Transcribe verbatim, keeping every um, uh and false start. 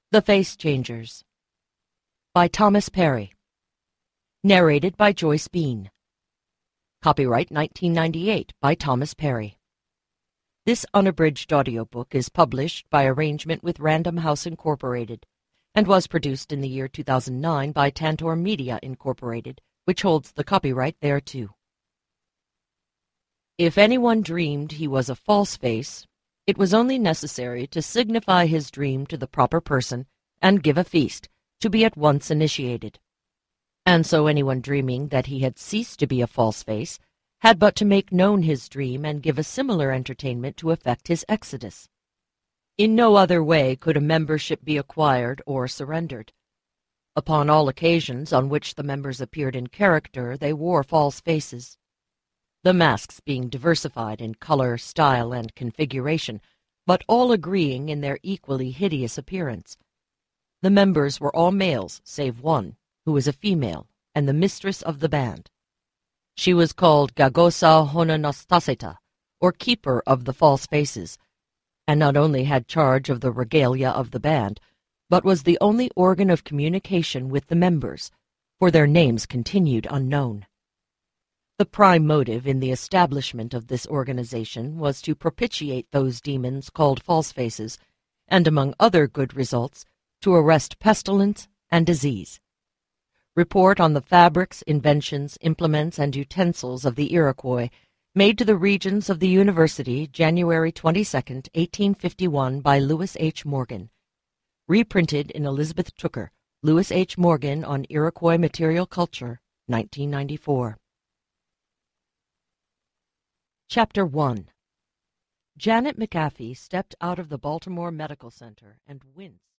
The Face Changers by Thomas Perry. Narrated by Joyce Bean. Copyright nineteen ninety-eight by Thomas Perry. This unabridged audiobook is published by arrangement with Random House Incorporated and was produced in the year two thousand nine by Tantor Media Incorporated, which holds the copyright thereto. If anyone dreamed he was a false face, it was only necessary to signify his dream to the proper person and give a feast, to be at once initiated. And so anyone dreaming that he had ceased to be a false face had but to make known his dream and give a similar entertainment to effect his exodus. In no other way could a membership be acquired or surrendered. Upon all occasions on which the members appeared in character, they wore false faces, the masks being diversified in color, style, and configuration, but all agreeing in their equally hideous appearance. The members were all males, save one, who was a female, and the mistress of the band. She was called Gagosa Hononastaseta, or Keeper of the False Faces, and not only had charge of the regalia of the band, but was the only organ of communication with the members, for their names continued unknown. The prime motive in the establishment of this organization was to propitiate those demons called false faces, and among other good results, to arrest pestilence and disease. Report on the fabrics, inventions, implements, and utensils of the Iroquois, made to the Regents of the University, January twenty-second, eighteen fifty-one, by Lewis H. Morgan. Reprinted in Elizabeth Tooker, Lewis H. Morgan on Iroquois Material Culture, nineteen ninety-four. Chapter one. Janet McAfee stepped out of the Baltimore Medical Center and winced